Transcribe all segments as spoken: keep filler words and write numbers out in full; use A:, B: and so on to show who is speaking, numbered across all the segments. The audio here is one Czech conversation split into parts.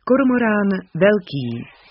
A: Kormorán velký.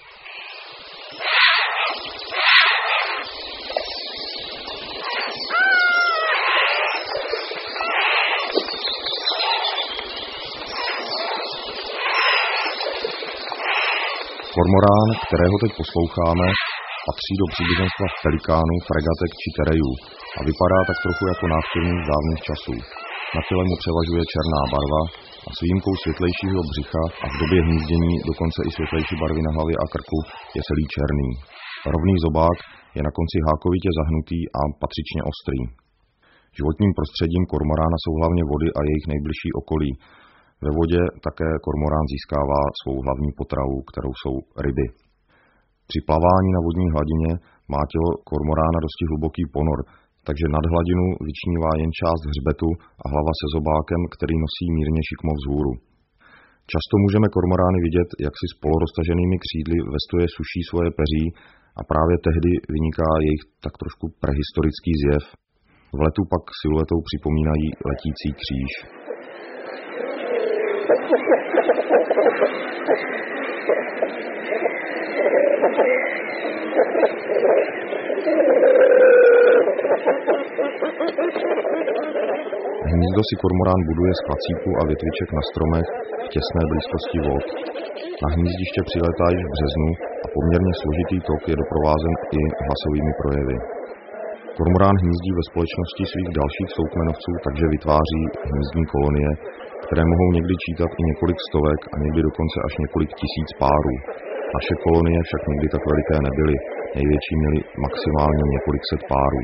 B: Kormorán, kterého teď posloucháme, patří do příbuzenstva pelikánů, fregatek či terejů a vypadá tak trochu jako návštěvník z dávných časů. Na těle mu převažuje černá barva a s výjimkou světlejšího břicha a v době hnízdění dokonce i světlejší barvy na hlavě a krku je celý černý. Rovný zobák je na konci hákovitě zahnutý a patřičně ostrý. Životním prostředím kormorána jsou hlavně vody a jejich nejbližší okolí. Ve vodě také kormorán získává svou hlavní potravu, kterou jsou ryby. Při plavání na vodní hladině má tělo kormorána dosti hluboký ponor, takže nad hladinu vyčnívá jen část hřbetu a hlava se zobákem, který nosí mírně šikmo vzhůru. Často můžeme kormorány vidět, jak si s poloroztaženými křídly ve stoje suší svoje peří a právě tehdy vyniká jejich tak trošku prehistorický zjev. V letu pak siluetou připomínají letící kříž. Hnízdo si kormorán buduje z klacíků a větviček na stromech v těsné blízkosti vod. Na hnízdiště přilétá již v březnu a poměrně složitý tok je doprovázen i hlasovými projevy. Kormorán hnízdí ve společnosti svých dalších soukmenovců, takže vytváří hnízdní kolonie, které mohou někdy čítat i několik stovek a někdy dokonce až několik tisíc párů. Naše kolonie však nikdy tak veliké nebyly, největší měly maximálně několik set párů.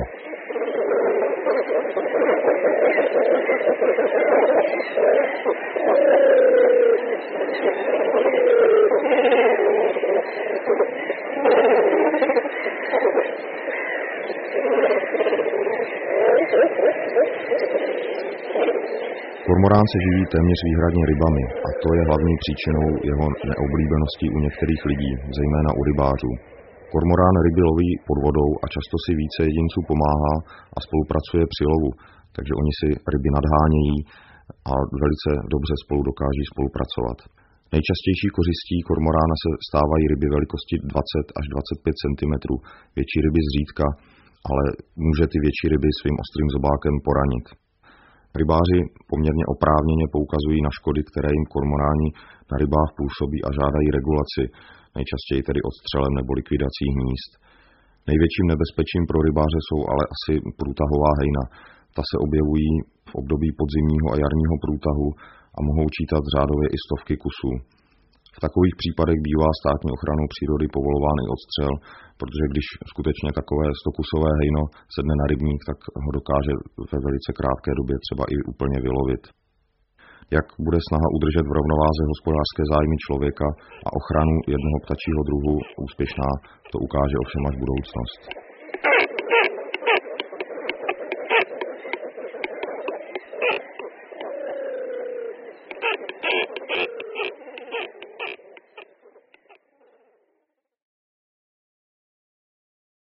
B: Kormorán se živí téměř výhradně rybami a to je hlavní příčinou jeho neoblíbenosti u některých lidí, zejména u rybářů. Kormorán ryby loví pod vodou a často si více jedinců pomáhá a spolupracuje při lovu, takže oni si ryby nadhánějí a velice dobře spolu dokáží spolupracovat. Nejčastější kořistí kormorána se stávají ryby velikosti dvacet až dvacet pět centimetrů, větší ryby zřídka, ale může ty větší ryby svým ostrým zobákem poranit. Rybáři poměrně oprávněně poukazují na škody, které jim kormoráni na rybách působí a žádají regulaci, nejčastěji tedy odstřelem nebo likvidací hnízd. Největším nebezpečím pro rybáře jsou ale asi průtahová hejna. Ta se objevují v období podzimního a jarního průtahu a mohou čítat řádově i stovky kusů. V takových případech bývá státní ochranou přírody povolován i odstřel, protože když skutečně takové stokusové hejno sedne na rybník, tak ho dokáže ve velice krátké době třeba i úplně vylovit. Jak bude snaha udržet v rovnováze hospodářské zájmy člověka a ochranu jednoho ptačího druhu úspěšná, to ukáže ovšem až budoucnost.